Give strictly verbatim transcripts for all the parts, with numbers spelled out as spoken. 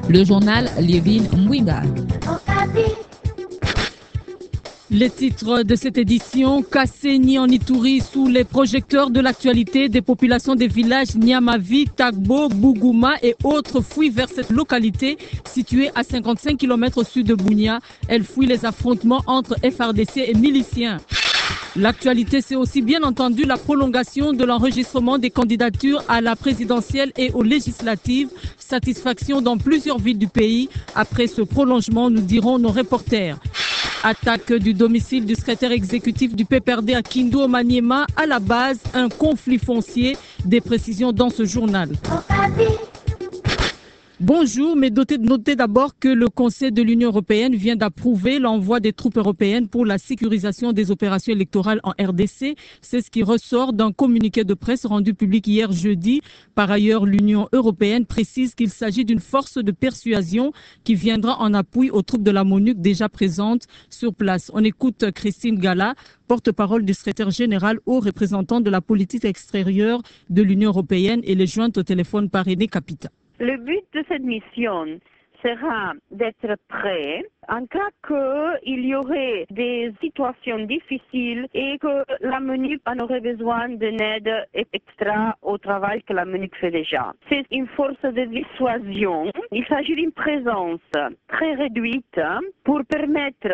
Le journal Lievin Mouiga. Les titres de cette édition: Kasséni en Ituri sous les projecteurs de l'actualité. Des populations des villages Niamavi, Tagbo, Bougouma et autres fuient vers cette localité située à cinquante-cinq kilomètres au sud de Bunia. Elles fuient les affrontements entre F R D C et miliciens. L'actualité, c'est aussi bien entendu la prolongation de l'enregistrement des candidatures à la présidentielle et aux législatives. Satisfaction dans plusieurs villes du pays. Après ce prolongement, nous dirons nos reporters. Attaque du domicile du secrétaire exécutif du P P R D à Kindu au Maniema. À la base, un conflit foncier. Des précisions dans ce journal. Bonjour, mais notez d'abord que le Conseil de l'Union européenne vient d'approuver l'envoi des troupes européennes pour la sécurisation des opérations électorales en R D C. C'est ce qui ressort d'un communiqué de presse rendu public hier jeudi. Par ailleurs, l'Union européenne précise qu'il s'agit d'une force de persuasion qui viendra en appui aux troupes de la MONUC déjà présentes sur place. On écoute Christine Gala, porte-parole du secrétaire général haut représentant de la politique extérieure de l'Union européenne, et les jointes au téléphone par René Capita. Le but de cette mission sera d'être prêt en cas qu'il y aurait des situations difficiles et que la MONUC en aurait besoin d'une aide extra au travail que la MONUC fait déjà. C'est une force de dissuasion. Il s'agit d'une présence très réduite pour permettre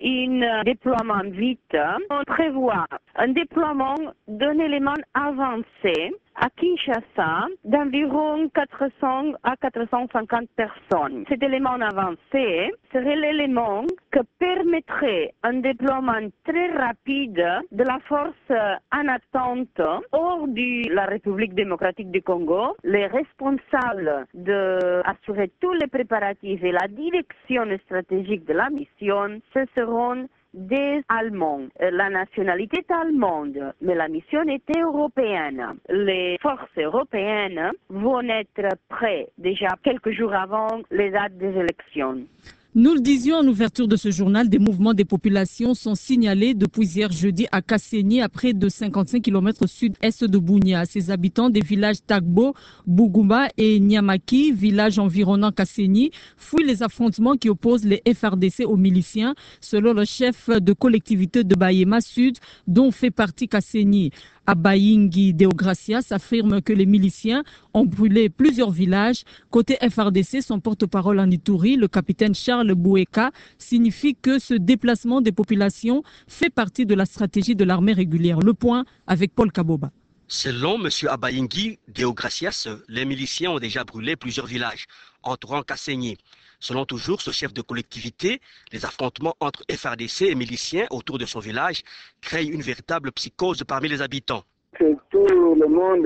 un déploiement vite. On prévoit un déploiement d'un élément avancé à Kinshasa d'environ quatre cents à quatre cent cinquante personnes. Cet élément avancé serait l'élément qui permettrait un déploiement très rapide de la force en attente hors de la République démocratique du Congo. Les responsables d'assurer tous les préparatifs et la direction stratégique de la mission, ce seront des Allemands. La nationalité est allemande, mais la mission était européenne. Les forces européennes vont être prêtes déjà quelques jours avant les dates des élections. Nous le disions en ouverture de ce journal, des mouvements des populations sont signalés depuis hier jeudi à Kasséni, à près de cinquante-cinq kilomètres au sud-est de Bunia. Ces habitants des villages Tagbo, Bougouma et Niamaki, villages environnant Kasséni, fuient les affrontements qui opposent les F R D C aux miliciens, selon le chef de collectivité de Bayema Sud, dont fait partie Kasséni. Abayingi Deogracias affirme que les miliciens ont brûlé plusieurs villages. Côté F R D C, son porte-parole en Ituri, le capitaine Charles Boueka, signifie que ce déplacement des populations fait partie de la stratégie de l'armée régulière. Le point avec Paul Kaboba. Selon M. Abayingi Deogracias, les miliciens ont déjà brûlé plusieurs villages entourant Kasséni. Selon toujours ce chef de collectivité, les affrontements entre F R D C et miliciens autour de son village créent une véritable psychose parmi les habitants. C'est tout le monde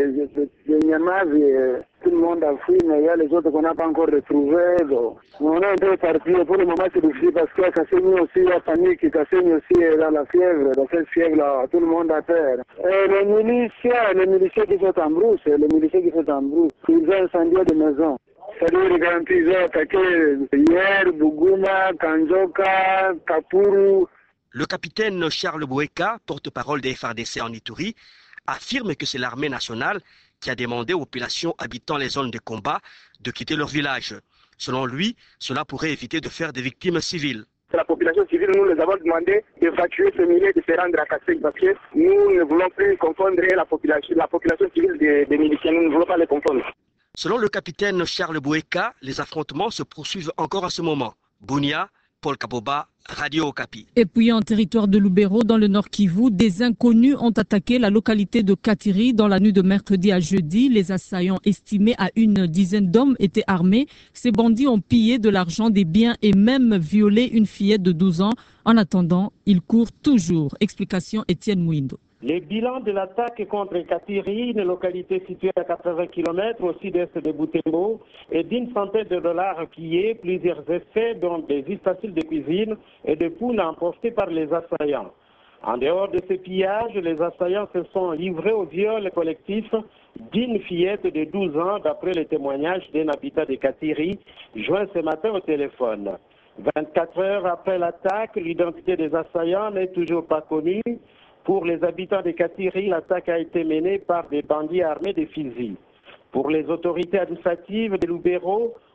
de Niamavi, tout le monde a fui, mais il y a les autres qu'on n'a pas encore retrouvés. On est un peu parti, pour le moment c'est difficile parce que Kasséni aussi a panique, Kasséni aussi est dans la fièvre, dans cette fièvre-là, tout le monde a peur. Et les miliciens, les miliciens qui sont en brousse, les miliciens qui sont en brousse, ils ont incendié des maisons. C'est-à-dire quand ils ont attaqué hier, Bougouma, Kanjoka, Kapuru. Le capitaine Charles Boueka, porte-parole des F R D C en Ituri, affirme que c'est l'armée nationale qui a demandé aux populations habitant les zones de combat de quitter leur village. Selon lui, cela pourrait éviter de faire des victimes civiles. C'est la population civile, nous les avons demandé d'évacuer ce milieu, de se rendre à Kasséni parce que nous ne voulons plus confondre la population, la population civile des, des miliciens, nous ne voulons pas les confondre. Selon le capitaine Charles Boueka, les affrontements se poursuivent encore à ce moment. Bunia, Paul Kaboba, Radio Okapi. Et puis en territoire de Lubero, dans le Nord Kivu, des inconnus ont attaqué la localité de Katiri dans la nuit de mercredi à jeudi. Les assaillants, estimés à une dizaine d'hommes, étaient armés. Ces bandits ont pillé de l'argent, des biens et même violé une fillette de douze ans. En attendant, ils courent toujours. Explication Étienne Mouindo. Les bilans de l'attaque contre Katiri, une localité située à quatre-vingts kilomètres au sud-est de Butembo, est d'une centaine de dollars pillés, plusieurs effets dont des ustensiles de cuisine et de poules emportés par les assaillants. En dehors de ces pillages, les assaillants se sont livrés au viol collectif d'une fillette de douze ans, d'après les témoignages d'un habitant de Katiri, joint ce matin au téléphone. vingt-quatre heures après l'attaque, l'identité des assaillants n'est toujours pas connue. Pour les habitants de Katiri, l'attaque a été menée par des bandits armés de fusils. Pour les autorités administratives de Lubero,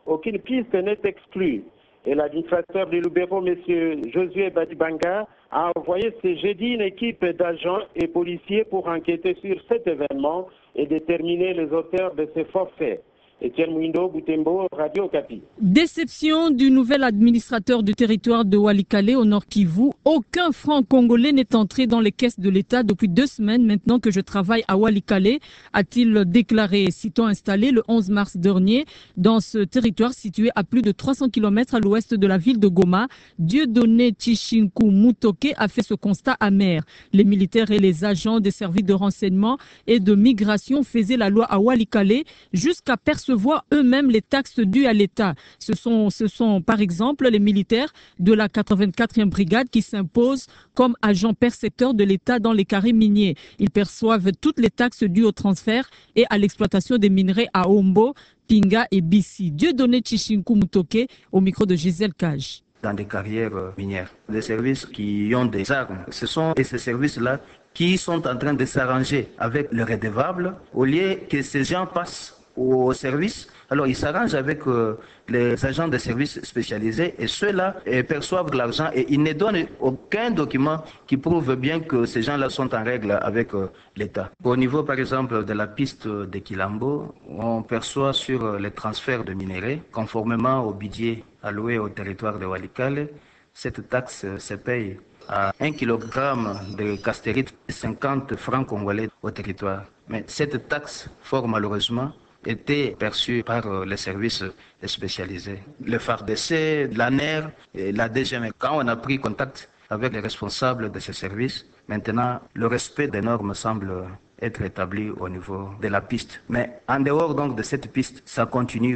aucune piste n'est exclue. Et l'administrateur du Lubero, M. Josué Badibanga, a envoyé ce jeudi une équipe d'agents et policiers pour enquêter sur cet événement et déterminer les auteurs de ces forfaits. Etienne Mouindo, Butembo, Radio Okapi. Déception du nouvel administrateur du territoire de Walikale au Nord Kivu. Aucun franc congolais n'est entré dans les caisses de l'État depuis deux semaines maintenant que je travaille à Walikale, a-t-il déclaré, sitôt installé le onze mars dernier dans ce territoire situé à plus de trois cents kilomètres à l'ouest de la ville de Goma. Dieudonné Tshishinku Mutoke a fait ce constat amer. Les militaires et les agents des services de renseignement et de migration faisaient la loi à Walikale jusqu'à percevoir voient eux-mêmes les taxes dues à l'État. Ce sont, ce sont par exemple les militaires de la quatre-vingt-quatrième brigade qui s'imposent comme agents percepteurs de l'État dans les carrés miniers. Ils perçoivent toutes les taxes dues au transfert et à l'exploitation des minerais à Ombo, Pinga et Bissi. Dieudonné Tshishinku Mutoke au micro de Gisèle Cage. Dans des carrières minières, des services qui ont des armes. Ce sont ces services-là qui sont en train de s'arranger avec le redevable au lieu que ces gens passent au service. Alors ils s'arrangent avec euh, les agents de services spécialisés et ceux-là euh, perçoivent de l'argent et ils ne donnent aucun document qui prouve bien que ces gens-là sont en règle avec euh, l'État. Au niveau par exemple de la piste de Kilambo, on perçoit sur euh, les transferts de minerais, conformément au budget alloué au territoire de Walikale, cette taxe euh, se paye à un kilogramme de castérite, cinquante francs congolais au territoire. Mais cette taxe, fort malheureusement, était perçue par les services spécialisés. Le F A R D C, l'A N E R et la D G M. Quand on a pris contact avec les responsables de ces services, maintenant le respect des normes semble être établi au niveau de la piste. Mais en dehors donc de cette piste, ça continue.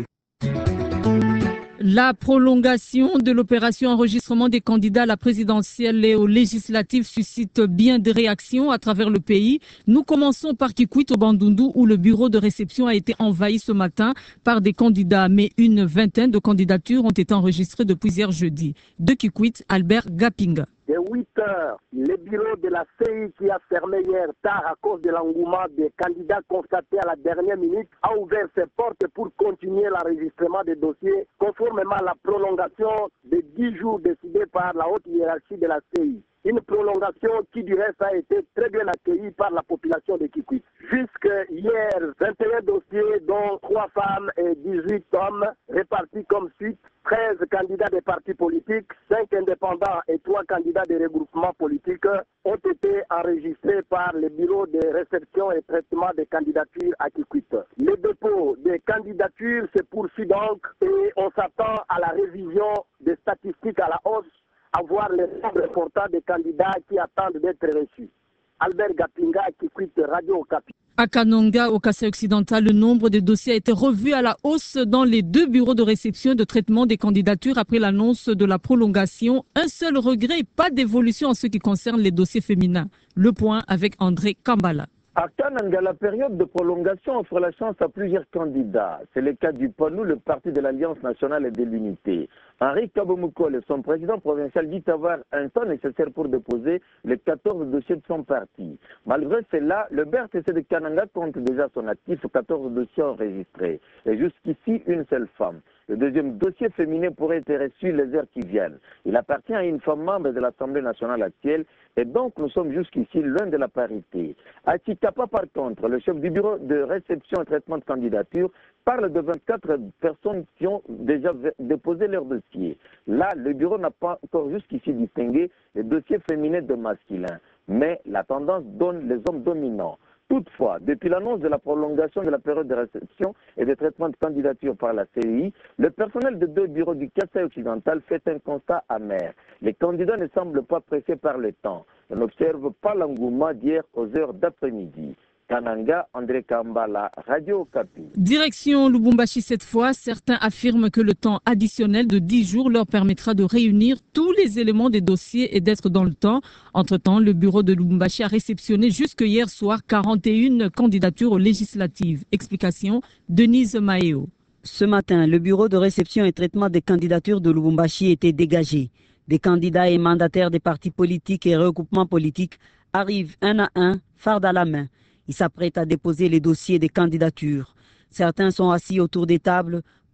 La prolongation de l'opération enregistrement des candidats à la présidentielle et aux législatives suscite bien des réactions à travers le pays. Nous commençons par Kikwit au Bandundu où le bureau de réception a été envahi ce matin par des candidats, mais une vingtaine de candidatures ont été enregistrées depuis hier jeudi. De Kikwit, Albert Gapinga. De huit heures, le bureau de la C I qui a fermé hier tard à cause de l'engouement des candidats constatés à la dernière minute a ouvert ses portes pour continuer l'enregistrement des dossiers conformément à la prolongation de dix jours décidée par la haute hiérarchie de la C I. Une prolongation qui du reste a été très bien accueillie par la population de Kikwit. Jusqu'à hier, vingt et un dossiers dont trois femmes et dix-huit hommes répartis comme suite. treize candidats des partis politiques, cinq indépendants et trois candidats des regroupements politiques ont été enregistrés par le bureau de réception et traitement des candidatures à Kikwit. Le dépôt des candidatures se poursuit donc et on s'attend à la révision des statistiques à la hausse, à voir les nombres importants des candidats qui attendent d'être reçus. Albert Gapinga, Kikwit, Radio Okapi. À Kananga, au Kassai occidental, le nombre de dossiers a été revu à la hausse dans les deux bureaux de réception et de traitement des candidatures après l'annonce de la prolongation. Un seul regret, pas d'évolution en ce qui concerne les dossiers féminins. Le point avec André Kambala. À Kananga, la période de prolongation offre la chance à plusieurs candidats. C'est le cas du P A N U, le parti de l'Alliance nationale et de l'unité. Henri Kabomukole, son président provincial, dit avoir un temps nécessaire pour déposer les quatorze dossiers de son parti. Malgré cela, le B R T C de Kananga compte déjà son actif, quatorze dossiers enregistrés. Et jusqu'ici, une seule femme. Le deuxième dossier féminin pourrait être reçu les heures qui viennent. Il appartient à une femme membre de l'Assemblée nationale actuelle et donc nous sommes jusqu'ici loin de la parité. À Chikapa, par contre, le chef du bureau de réception et traitement de candidature parle de vingt-quatre personnes qui ont déjà déposé leur dossier. Là, le bureau n'a pas encore jusqu'ici distingué les dossiers féminins de masculins. Mais la tendance donne les hommes dominants. Toutefois, depuis l'annonce de la prolongation de la période de réception et de traitement de candidature par la C I, le personnel de deux bureaux du Kassai occidental fait un constat amer. Les candidats ne semblent pas pressés par le temps. On n'observe pas l'engouement d'hier aux heures d'après-midi. Kananga, André Kambala, Radio Okapi. Direction Lubumbashi cette fois, certains affirment que le temps additionnel de dix jours leur permettra de réunir tous les éléments des dossiers et d'être dans le temps. Entre-temps, le bureau de Lubumbashi a réceptionné jusque hier soir quarante et une candidatures aux législatives. Explication, Denise Maeo. Ce matin, le bureau de réception et traitement des candidatures de Lubumbashi était dégagé. Des candidats et mandataires des partis politiques et regroupements politiques arrivent un à un, farde à la main. Ils s'apprêtent à déposer les dossiers des candidatures. Certains sont assis autour des tables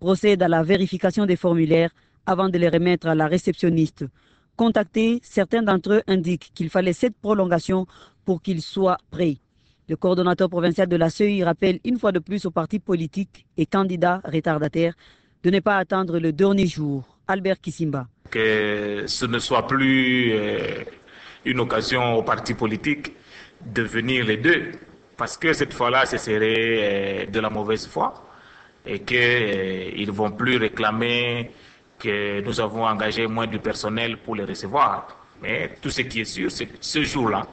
procède à la vérification des formulaires avant de les remettre à la réceptionniste. Contactés, certains d'entre eux indiquent qu'il fallait cette prolongation pour qu'ils soient prêts. Le coordonnateur provincial de la C E I rappelle une fois de plus aux partis politiques et candidats retardataires de ne pas attendre le dernier jour. Albert Kissimba. Que ce ne soit plus euh, une occasion aux partis politiques de venir les deux, parce que cette fois-là, ce serait euh, de la mauvaise foi et qu'ils ne vont plus réclamer que nous avons engagé moins du personnel pour les recevoir. Mais tout ce qui est sûr, c'est que ce jour-là,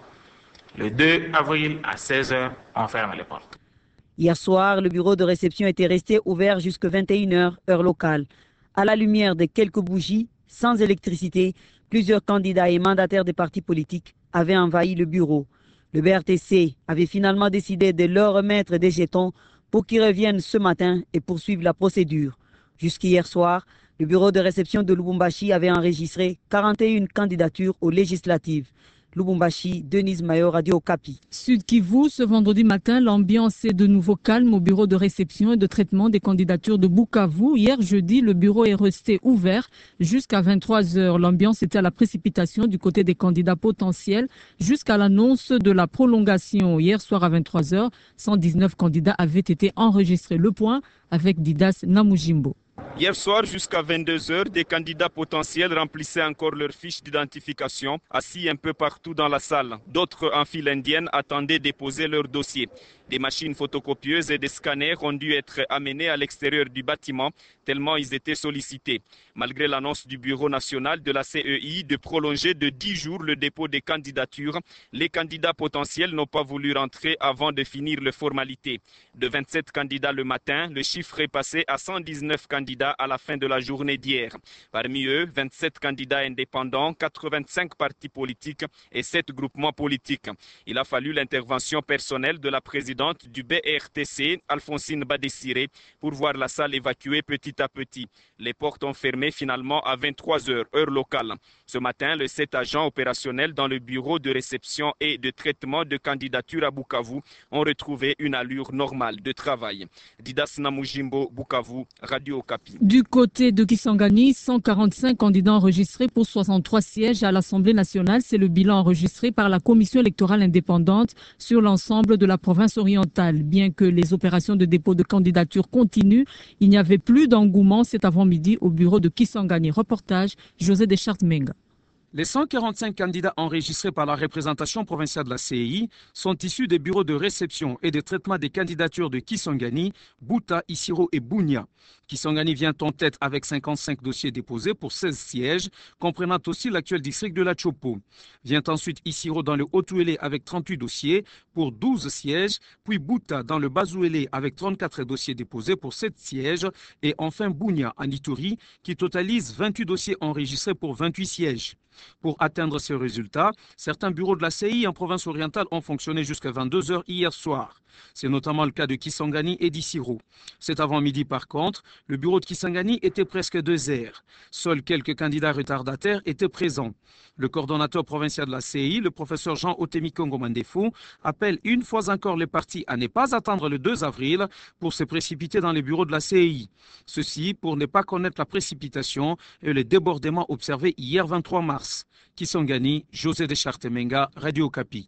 le deux avril à seize heures, on ferme les portes. Hier soir, le bureau de réception était resté ouvert jusqu'à vingt et une heures, heure locale. À la lumière de quelques bougies, sans électricité, plusieurs candidats et mandataires des partis politiques avaient envahi le bureau. Le B R T C avait finalement décidé de leur remettre des jetons pour qu'ils reviennent ce matin et poursuivent la procédure. Jusqu'hier soir, le bureau de réception de Lubumbashi avait enregistré quarante et une candidatures aux législatives. Lubumbashi, Denise Mayo, Radio Okapi. Sud Kivu, ce vendredi matin, l'ambiance est de nouveau calme au bureau de réception et de traitement des candidatures de Bukavu. Hier jeudi, le bureau est resté ouvert jusqu'à vingt-trois heures. L'ambiance était à la précipitation du côté des candidats potentiels jusqu'à l'annonce de la prolongation. Hier soir à vingt-trois heures, cent dix-neuf candidats avaient été enregistrés. Le point avec Didas Namujimbo. Hier soir, jusqu'à vingt-deux heures, des candidats potentiels remplissaient encore leurs fiches d'identification, assis un peu partout dans la salle. D'autres, en file indienne, attendaient déposer leur dossier. Des machines photocopieuses et des scanners ont dû être amenés à l'extérieur du bâtiment, tellement ils étaient sollicités. Malgré l'annonce du Bureau national de la C E I de prolonger de dix jours le dépôt des candidatures, les candidats potentiels n'ont pas voulu rentrer avant de finir les formalités. De vingt-sept candidats le matin, le chiffre est passé à cent dix-neuf candidats à la fin de la journée d'hier. Parmi eux, vingt-sept candidats indépendants, quatre-vingt-cinq partis politiques et sept groupements politiques. Il a fallu l'intervention personnelle de la présidente du B R T C, Alphonsine Badessiré, pour voir la salle évacuée petit à petit. Les portes ont fermé finalement à vingt-trois heures, heure locale. Ce matin, les sept agents opérationnels dans le bureau de réception et de traitement de candidatures à Bukavu ont retrouvé une allure normale de travail. Didas Namujimbo, Bukavu, Radio Okapi. Du côté de Kisangani, cent quarante-cinq candidats enregistrés pour soixante-trois sièges à l'Assemblée nationale. C'est le bilan enregistré par la Commission électorale indépendante sur l'ensemble de la province orientale. Bien que les opérations de dépôt de candidature continuent, il n'y avait plus d'engouement cet avant-midi au bureau de Kisangani. Reportage José Deschartes-Menga. Les cent quarante-cinq candidats enregistrés par la représentation provinciale de la C E I sont issus des bureaux de réception et de traitement des candidatures de Kisangani, Buta, Isiro et Bunia. Kisangani vient en tête avec cinquante-cinq dossiers déposés pour seize sièges, comprenant aussi l'actuel district de la Chopo. Vient ensuite Isiro dans le Haut-Ouélé avec trente-huit dossiers pour douze sièges, puis Buta dans le Bas-Ouélé avec trente-quatre dossiers déposés pour sept sièges, et enfin Bunia en Ituri qui totalise vingt-huit dossiers enregistrés pour vingt-huit sièges. Pour atteindre ces résultats, certains bureaux de la C E I en province orientale ont fonctionné jusqu'à vingt-deux heures hier soir. C'est notamment le cas de Kisangani et d'Isiro. Cet avant-midi, par contre, le bureau de Kisangani était presque désert. Seuls quelques candidats retardataires étaient présents. Le coordonnateur provincial de la C E I, le professeur Jean Otemikongo Mandefou, appelle une fois encore les partis à ne pas attendre le deux avril pour se précipiter dans les bureaux de la C E I. Ceci pour ne pas connaître la précipitation et le débordement observé hier vingt-trois mars. Kisangani, José Deschartes-Menga, Radio Okapi.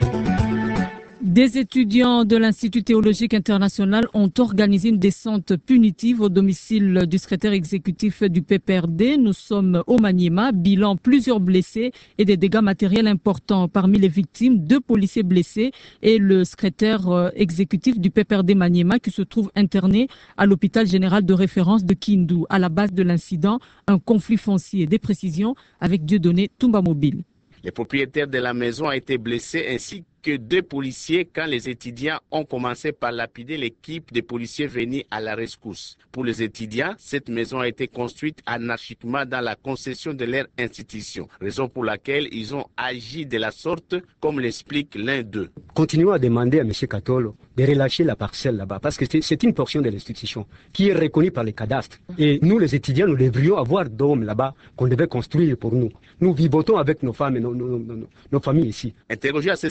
Des étudiants de l'Institut théologique international ont organisé une descente punitive au domicile du secrétaire exécutif du P P R D. Nous sommes au Maniema, bilan plusieurs blessés et des dégâts matériels importants. Parmi les victimes, deux policiers blessés et le secrétaire exécutif du P P R D Maniema qui se trouve interné à l'hôpital général de référence de Kindu. À la base de l'incident, un conflit foncier. Des précisions avec Dieudonné Toumba Mobile. Les propriétaires de la maison ont été blessés ainsi que deux policiers quand les étudiants ont commencé par lapider l'équipe des policiers venus à la rescousse. Pour les étudiants, cette maison a été construite anarchiquement dans la concession de leur institution, raison pour laquelle ils ont agi de la sorte, comme l'explique l'un d'eux. Continuons à demander à M. Katolo de relâcher la parcelle là-bas, parce que c'est une portion de l'institution qui est reconnue par les cadastres. Et nous, les étudiants, nous devrions avoir d'hommes là-bas qu'on devait construire pour nous. Nous vivotons avec nos femmes et nos, nos, nos, nos familles ici. Interrogés à ce sujet,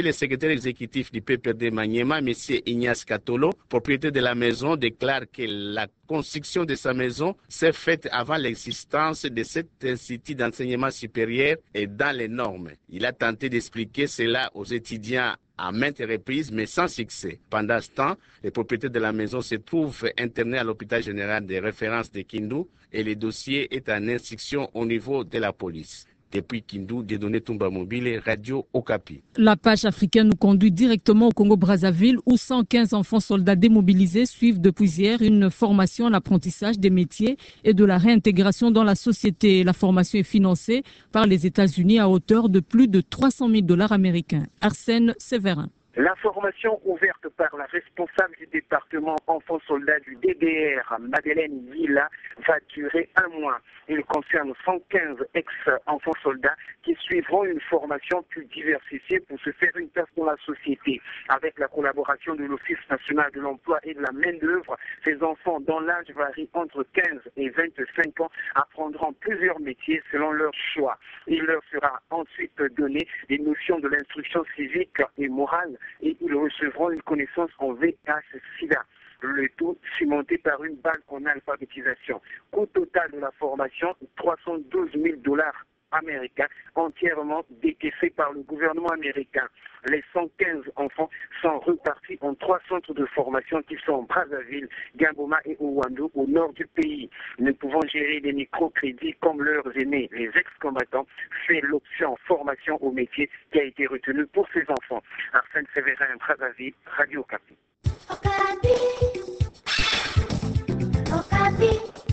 le secrétaire exécutif du P P R D Maniema, M. Ignace Katolo, propriétaire de la maison, déclare que la construction de sa maison s'est faite avant l'existence de cet institut d'enseignement supérieur et dans les normes. Il a tenté d'expliquer cela aux étudiants à maintes reprises, mais sans succès. Pendant ce temps, le propriétaire de la maison se trouve interné à l'hôpital général de référence de Kindu et le dossier est en instruction au niveau de la police. Depuis Kindu, Dieudonné Toumba Mobile, Radio Okapi. La page africaine nous conduit directement au Congo-Brazzaville où cent quinze enfants soldats démobilisés suivent depuis hier une formation en apprentissage des métiers et de la réintégration dans la société. La formation est financée par les États-Unis à hauteur de plus de trois cent mille dollars américains. Arsène Séverin. La formation ouverte par la responsable du département enfants soldats du D D R, Madeleine Villa, va durer un mois. Il concerne cent quinze ex-enfants soldats qui suivront une formation plus diversifiée pour se faire une place dans la société. Avec la collaboration de l'Office national de l'emploi et de la main-d'œuvre, ces enfants dont l'âge varie entre quinze et vingt-cinq ans apprendront plusieurs métiers selon leur choix. Il leur sera ensuite donné des notions de l'instruction civique et morale et ils recevront une connaissance en V I H sida. Le tout cimenté par une banque en alphabétisation. Coût total de la formation, trois cent douze mille dollars américains, entièrement décaissés par le gouvernement américain. Les cent quinze enfants sont repartis en trois centres de formation qui sont Brazzaville, Gamboma et Ouando au nord du pays. Ne pouvant gérer des microcrédits comme leurs aînés, les ex-combattants, c'est l'option formation au métier qui a été retenue pour ces enfants. Arsène Séverin, Brazzaville, Radio Okapi. Okapi. Okapi.